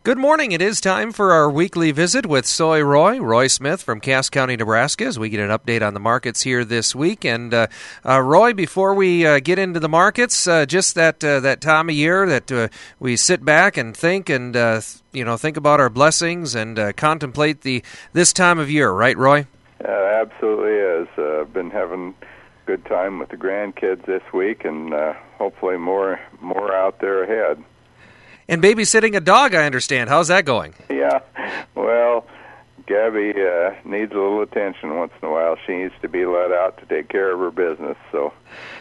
Good morning. It is time for our weekly visit with Soy Roy Smith from Cass County, Nebraska, as we get an update on the markets here this week. And Roy, before we get into the markets, just that time of year that we sit back and think and think about our blessings and contemplate this time of year, right, Roy? Absolutely is. Been having a good time with the grandkids this week, and hopefully more out there ahead. And babysitting a dog, I understand. How's that going? Yeah, well, Gabby needs a little attention once in a while. She needs to be let out to take care of her business, so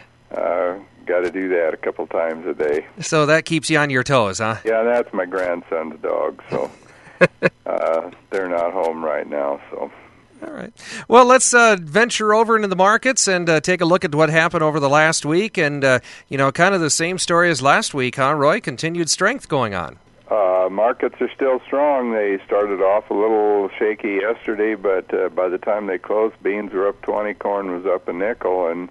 got to do that a couple times a day. So that keeps you on your toes, huh? Yeah, that's my grandson's dog, so they're not home right now, so... All right. Well, let's venture over into the markets and take a look at what happened over the last week. And, kind of the same story as last week, huh, Roy? Continued strength going on. Markets are still strong. They started off a little shaky yesterday, but by the time they closed, beans were up 20, corn was up a nickel. And,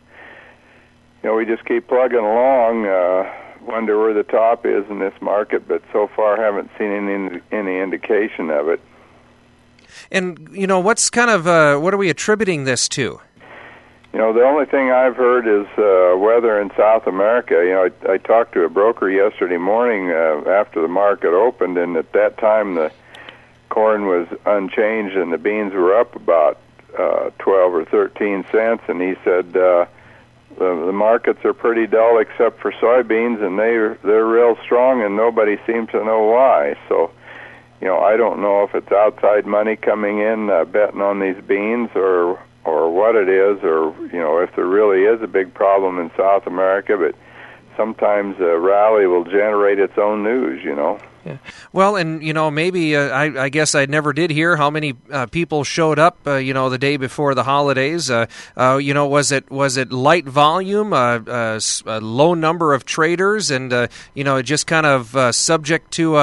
we just keep plugging along. Wonder where the top is in this market, but so far haven't seen any indication of it. And, what's kind of, what are we attributing this to? The only thing I've heard is weather in South America. I talked to a broker yesterday morning after the market opened, and at that time the corn was unchanged and the beans were up about 12 or 13 cents, and he said the markets are pretty dull except for soybeans, and they're real strong, and nobody seems to know why. So, I don't know if it's outside money coming in betting on these beans or what it is, or, if there really is a big problem in South America, but sometimes a rally will generate its own news, Yeah. Well, and, maybe I guess I never did hear how many people showed up, the day before the holidays. Was it light volume, a low number of traders, and, just kind of subject to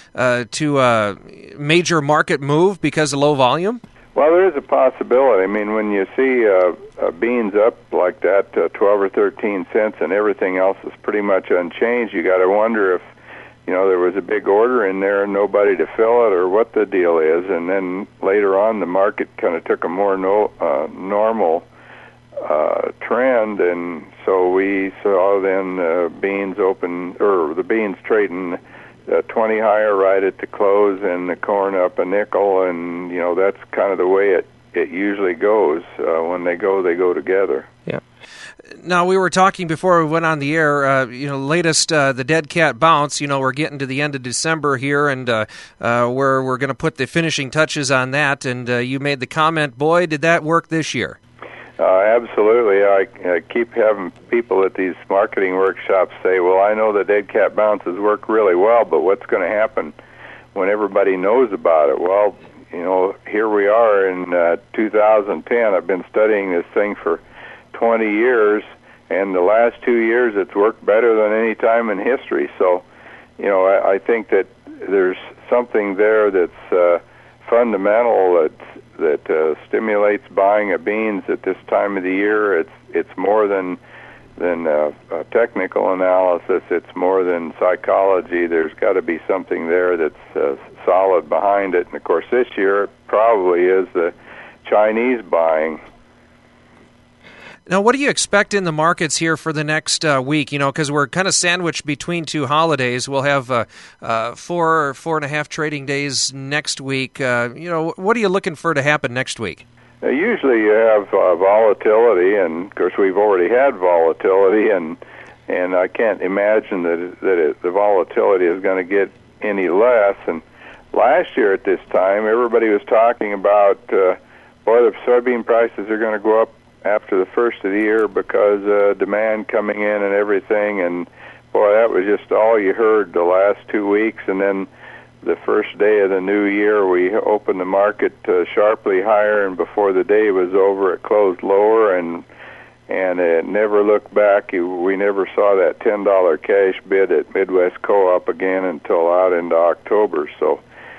a major market move because of low volume? Well, there is a possibility. I mean, when you see beans up like that, 12 or 13 cents, and everything else is pretty much unchanged, you got to wonder if there was a big order in there and nobody to fill it, or what the deal is. And then later on, the market kind of took a more normal trend, and so we saw then beans open, or the beans trading 20 higher right at the close, and the corn up a nickel, and that's kind of the way it usually goes. When they go together. Yeah. Now, we were talking before we went on the air, latest, the dead cat bounce, we're getting to the end of December here, and we're going to put the finishing touches on that, and you made the comment, boy, did that work this year. Absolutely. I keep having people at these marketing workshops say, well, I know the dead cat bounces work really well, but what's going to happen when everybody knows about it? Well, here we are in 2010. I've been studying this thing for 20 years, and the last 2 years it's worked better than any time in history. So, I think that there's something there that's fundamental that stimulates buying of beans at this time of the year. It's more than a technical analysis. It's more than psychology. There's got to be something there that's solid behind it. And of course, this year it probably is the Chinese buying. Now, what do you expect in the markets here for the next week? Because we're kind of sandwiched between two holidays. We'll have 4.5 trading days next week. What are you looking for to happen next week? Usually you have volatility, and of course we've already had volatility, and I can't imagine that the volatility is going to get any less. And last year at this time, everybody was talking about, the soybean prices are going to go up after the first of the year because demand coming in and everything, and boy, that was just all you heard the last 2 weeks. And then the first day of the new year, we opened the market sharply higher, and before the day was over, it closed lower, and it never looked back. We never saw that $10 cash bid at Midwest Co-op again until out into October. So,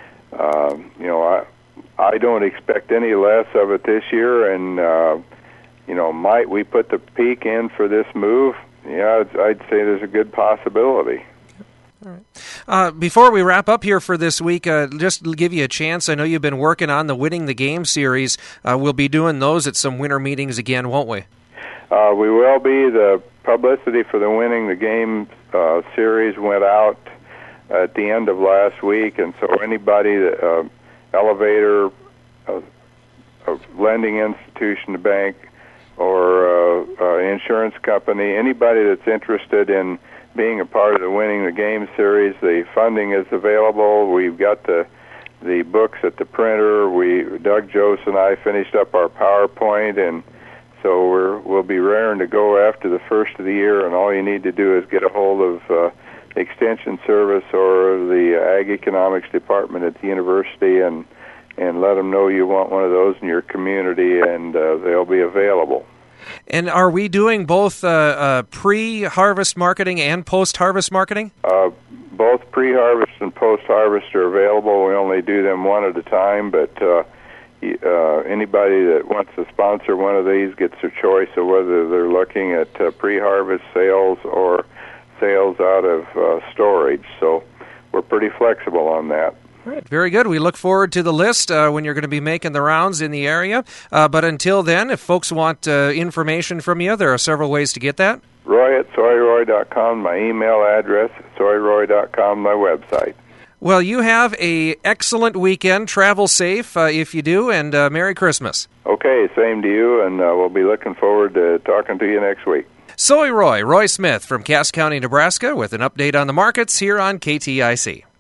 I don't expect any less of it this year, and might we put the peak in for this move? Yeah, I'd say there's a good possibility. All right. Before we wrap up here for this week, just to give you a chance, I know you've been working on the Winning the Game series. We'll be doing those at some winter meetings again, won't we? We will be. The publicity for the Winning the Game series went out at the end of last week, and so anybody, elevator, a lending institution, a bank, or insurance company, anybody that's interested in being a part of the Winning the Game series, the funding is available. We've got the books at the printer. Doug Jose and I finished up our PowerPoint, and so we'll be raring to go after the first of the year, and all you need to do is get a hold of Extension Service or the Ag Economics Department at the university and let them know you want one of those in your community, and they'll be available. And are we doing both pre-harvest marketing and post-harvest marketing? Both pre-harvest and post-harvest are available. We only do them one at a time, but anybody that wants to sponsor one of these gets a choice of whether they're looking at pre-harvest sales or sales out of storage. So we're pretty flexible on that. Right, very good. We look forward to the list when you're going to be making the rounds in the area. But until then, if folks want information from you, there are several ways to get that. Roy at soyroy.com, my email address, soyroy.com, my website. Well, you have an excellent weekend. Travel safe if you do, and Merry Christmas. Okay, same to you, and we'll be looking forward to talking to you next week. Roy Smith from Cass County, Nebraska, with an update on the markets here on KTIC.